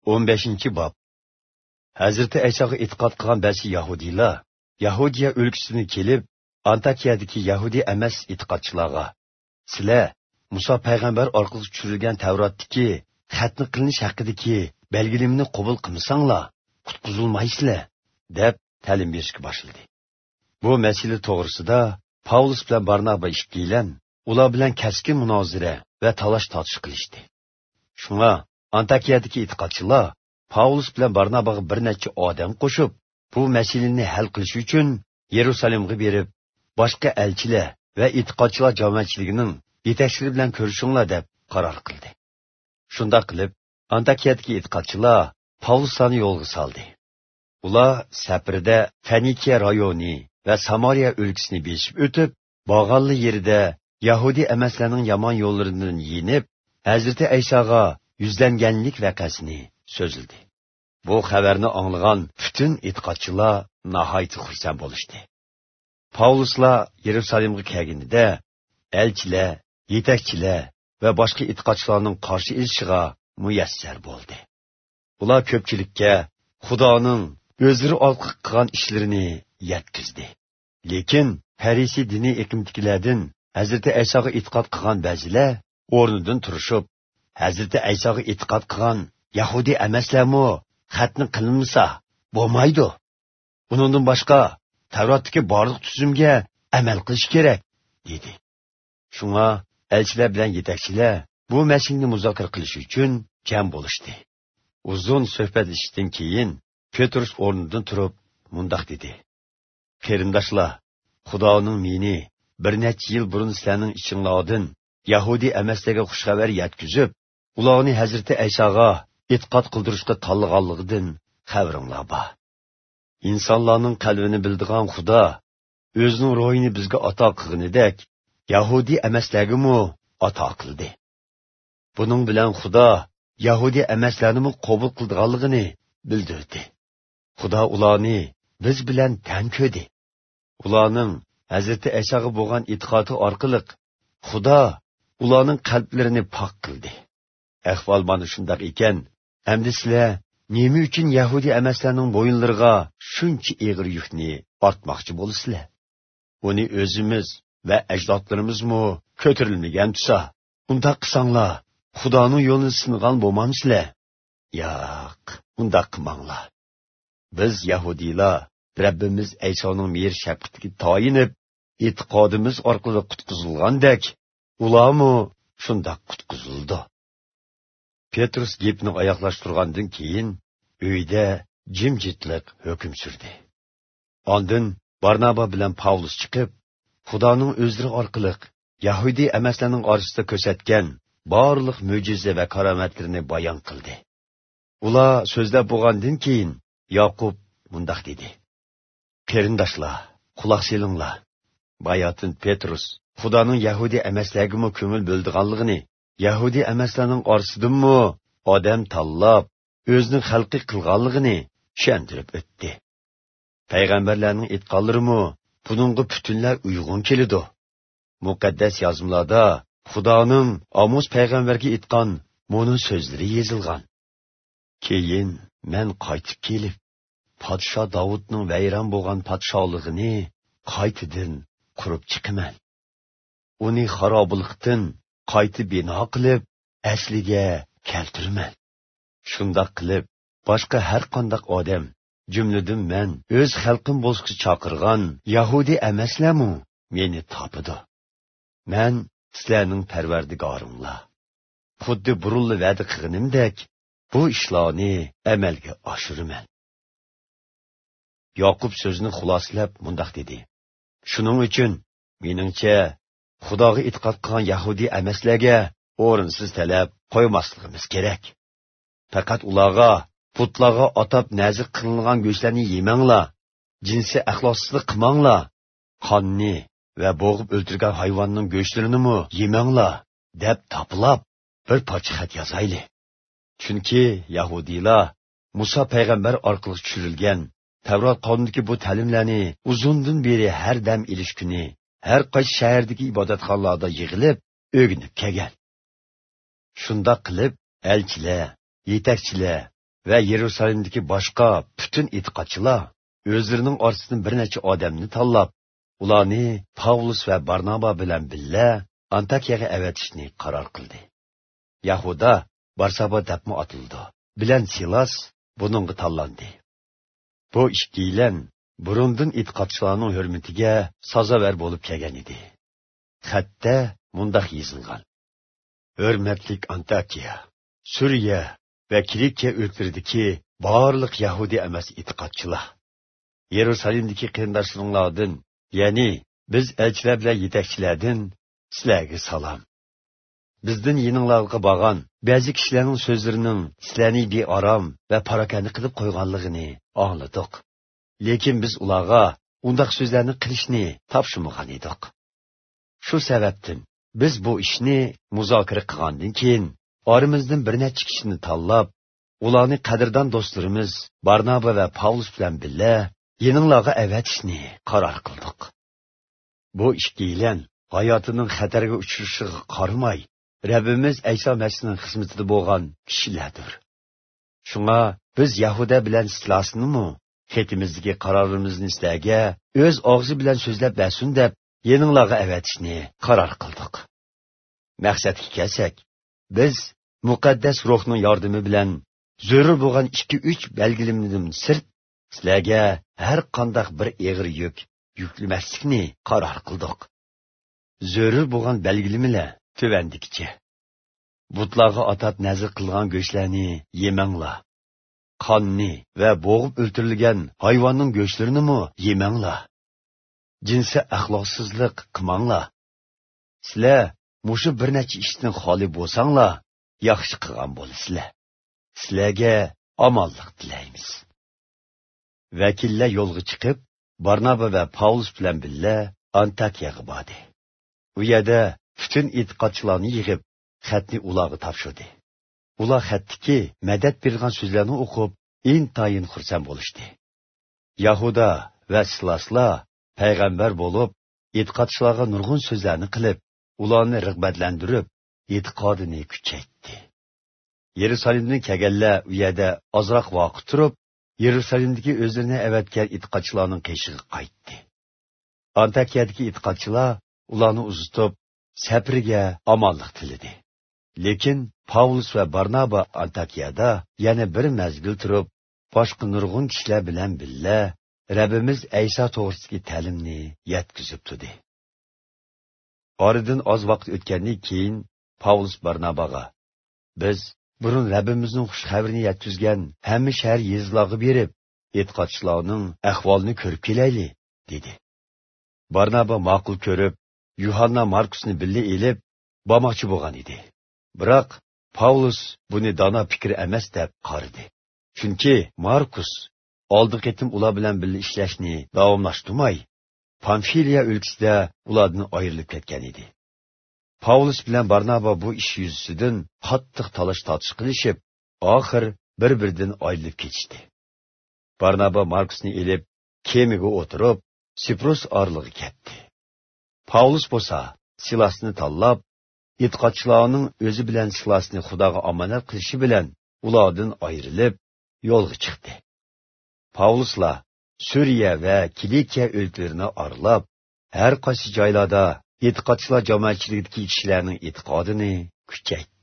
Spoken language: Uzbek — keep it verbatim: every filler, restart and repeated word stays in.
o'n beshinchi bob. Hazreti Aysoga e'tiqod qilgan ba'zi Yahudilar Yahudiya o'lkasidan kelib, Antakiyadagi Yahudi emas e'tiqodchilarga: "Sizlar Musa payg'ambar orqali tushirilgan Tavrotdagi xatni qilinish haqidagi belgilimni qabul qilmasanglar, qutqizilmaysizlar" deb ta'lim berishga boshladi. Bu masala to'g'risida Pavlus bilan Barnaba ikkilan ular bilan kaskin munozara va talash tortish qilishdi. Shunga Antakiyadagi e'tiqodchilar Pavlus bilan Barnabaga bir necha odam qo'shib, bu masalani hal qilish uchun Yerusalimga berib, boshqa elchilar va e'tiqodchilar jamoatchiligining yetakchilari bilan ko'rishinglar deb qaror qildi. Shunda qilib, Antakiyadagi e'tiqodchilar Pavlusni yo'lga soldi. Ular safarda Fenikiya rayoni va Samariya o'lkasini besib o'tib, Bog'alli yerida Yahudi emaslarning yomon yo'llaridan yinib, Hazreti Aysoga yuzlanganlik vaqasini so'zildi. Bu xabarni anglagan butun e'tiqodchilar nihoyat xursand bo'lishdi. Pavluslar Yerusalimga kelganida elchilar, yetakchilar va boshqa e'tiqodchilarning qarshi elishiga muyassar bo'ldi. Ular ko'pchilikka Xudoning o'zlari orqa qilgan ishlarini yetkazdi. Lekin Farisi diniy eqimtikilardan Hazreti Aysoga e'tiqod qilgan ba'zilar o'rnidan turishib, Hazreti Aysoga e'tiqod qilgan Yahudi emaslarmi xatni qilinmasa bo'lmaydi. Bundan boshqa Tavrotdagi barliq tuzumga amal qilish kerak dedi. Shunga elchilar bilan yetakchilar bu masalani muzokara qilish uchun jam bo'lishdi. Uzun suhbatlashishdan keyin Petrus o'rnidan turib mundoq dedi: "Qarindoshlar, Xudoning meni bir necha yil burun sizlarning ichinglardan Yahudi emaslarga xushxabar yetkazib, ularni Hazreti Aysoga e'tiqod qildirishga tanlaganligidan xabaringlar bor. İnsanlarning qalbini bildigan Xudo o'zining ruhini bizga ato qilganidek, Yahudi emaslarga-mu ato qildi. Buning bilan Xudo Yahudi emaslarni qabul qilganligini bildirdi. Xudo ularni biz bilan teng ko'rdi. Ularning Hazreti Aysoga bo'lgan e'tiqodi orqali Xudo ularning qalblarini pok qildi. Ahvol mana shunday ekan, endi sizlar nima uchun Yahudi emaslarning bo'yinlariga shuncha og'ir yukni ortmoqchi bo'lasizlar? Uni o'zimiz va ajdodlarimizmi ko'tarilmagan tusa, unda qilsanglar, Xudoning yo'lini singan bo'lmamsizlar? Yo'q, unda qilmanglar. Biz Yahudilar Rabbimiz Aysoning mehr shafqatiga toyinib, e'tiqodimiz orqali qutqizilgandek, ularmi shunda qutqizildi." Petrus gapni oyoqlashtirgandan keyin uyda jimjitlik hukm surdi. Ondan Barnaba bilan Pavlus chiqib, Xudoning o'zlari orqali Yahudi emaslarning orasida ko'rsatgan barliq mo'jiza va karomatlarini bayon qildi. Ular so'zlab bo'lgandan keyin Yaqub mundoq dedi: "Qarindoshlar, quloq solinglar. Bayotin Petrus Xudoning Yahudi emaslarga ko'ngil bo'ldiganligini, Yahudi emaslarning orasidanmi odam tanlab o'zining xalqi qilganligini tushuntirib o'tdi. Payg'ambarlarning aytganlarimi buningga butunlay uyg'un keladi. Muqaddas yozmalarda Xudoning Amos payg'ambarga aytgan mo'nin so'zlari yozilgan. Keyin men qaytib kelib, podsho Davudning vayron bo'lgan podsholigini qaytadan qurib chiqaman. Uni xarobliqdan qaytib bino qilib, asliga keltiraman. Shundoq qilib, boshqa har qanday odam, jumladan men o'z xalqim bo'lishga chaqirgan Yahudi emaslarmi meni topidi. Men sizlarning parvardigoringlar. Xuddi burunli va'da qilganimdek, bu ishlarni amalga oshiraman." Yaqub so'zini xulosalab mundoq dedi: "Shuning uchun meningcha Xudoga e'tiqod qilgan Yahudi emaslarga o'rinsiz talab qo'ymasligimiz kerak. Faqat ularga putlarga atab nazir qilingan go'shtlarni yemanglar, jinsi axloqsizlik qilmanglar, qonni va bo'g'ib o'ldirgan hayvonning go'shtlarini yemanglar deb topilab bir parcha xat yozayli. Chunki Yahudilar Musa payg'ambar orqali tushirilgan Tavrot qonunidagi bu ta'limlarni uzundan beri har dam ilish kuni har qaysi shahardagi ibodatxonalarda yig'ilib o'rganib kelgan. Shunda qilib elchilar, yetakchilar ve Yerusalimdeki başka bütün itiqatçılar özlerinin orasidan bir necha odamni tanlab, ularni Pavlus ve Barnaba bilan birga Antakiyaga avatishni qaror qildi. Yahuda Barsaba debmi atildi. Bilan Silas buningga tanlandi. Bu ikkilan burundan itiqatçılarning hurmatiga sazovar bo'lib kelgan edi. Xatda mundaq yozilgan: Hurmatlik Antakiya, Suriya ve Kilikiya o'ltiridagi barliq Yahudi emas itiqatçılar, Yerusalimdagi qiyindaşlardan, ya'ni biz elchilar bilan yetakchilardan sizlarga salom. Bizdan yininglarga borgan ba'zi kishilarning so'zlarining sizlarni bearam va parakani qilib qo'yganligini angladik. Lekin biz ularga undaq so'zlarni qilishni topshirmagan edik. Shu sababdan biz bu ishni muzokara qilgandan keyin oramizdan bir necha kishini tanlab, ularni qadrdon do'stlarimiz Barnaba va Pavlus bilan birga yininglarga avatishni qaror qildik. Bu ikkilan hayotining xatarga uchrashiga qaramay, Rabbimiz Ayso Masihning xizmatida bo'lgan kishilardir. Shunga biz Yahuda bilan Silasnimi xetimizdagi qarorimizni sizlarga o'z og'zi bilan so'zlab bersin deb yininglarga avatishni qaror qildik. Maqsadga kelsak, biz muqaddas ruhning yordami bilan zarur bo'lgan ikki uch belgilimdan sirt sizlarga har qanday bir eg'ir yuk yuklamaslikni qaror qildik. Zarur bo'lgan belgilimilar tövəndikicha: butlarga atab nazr qilgan go'shtlarni yemanglar. Qonni va bo'g'ib o'ltirilgan hayvonning go'shtlarini mo yemanglar. Jinsi axloqsizlik qilmanglar. Sizlar mushu bir necha ishdan xoli bo'lsanglar, yaxshi qilgan bo'lasizlar. Sizlarga omonlik tilaymiz. Vakillar yo'lga chiqib, Barnaba va Pavlus bilan birga Antakiyaga bordi. U yerda bütün itiqatçılarını yığıp, xatni ularga topshirdi. Ular xatdagi madad bergan so'zlarni o'qib, intayin xursand bo'lishdi. Yahuda va Silaslar payg'ambar bo'lib, itiqatçılarga nurg'un so'zlarni qilib, ularni rag'batlantirib, etiqodini kuchaytirdi. Yerusalimdan kelganlar u yerda ozroq vaqt turib, Yerusalimdagi o'zlarini avatgan itiqatçılarning qishig'i qaytdi. Antakiyadagi itiqatçılar ularni uzitib, sapriga omonlik tiladi. Lekin Pavlus va Barnaba Antakiyada yana bir mazgil turib, boshqa nurg'un kishilar bilan birga Rabbimiz Ayso to'g'risidagi ta'limni yetkazib turdi. Oradan oz vaqt o'tgandan keyin Pavlus Barnabaga: biz burun Rabbimizning xush xabarini yetkazgan hamma shahar yezlarga berib, etiqatçılarning ahvolini ko'rib kelayli, dedi. Barnaba ma'qul ko'rib, Yuhanna Markusni birga elib bormoqchi bo'lgan edi. Biroq Pavlus buni dono fikr emas deb qaradi. Chunki Markus oldi ketim ular bilan birga ishlashni davomlashtirmay, Pamfiliya o'lkasida ulardan ayrilib ketgan edi. Pavlus bilan Barnaba bu ish yuzasidan qattiq talash-tortish qilishib, oxir bir-biridan ayrilib ketishdi. Barnaba Markusni elib kemaga o'tirib, Siprus orlig'iga ketdi. Pavlus bo'lsa Silasni tanlab, itiqatçılarning o'zi bilan Silasni Xudoga omonat qilishi bilan ulardan ayrilib, yo'lga chiqdi. Pavluslar Suriya va Kilikiya o'lkalarini aralab, har qaysi joylarda itiqatçılar jamoatchiligidagi kishilarning e'tiqodini kuchaytirdi.